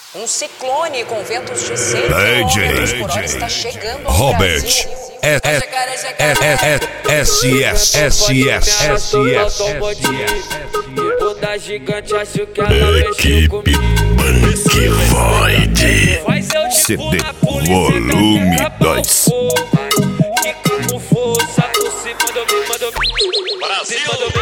Um ciclone com ventos de 100 km por hora está chegando ao Robert Brasil. Equipe Punk Void CD Volume 2. Brasil!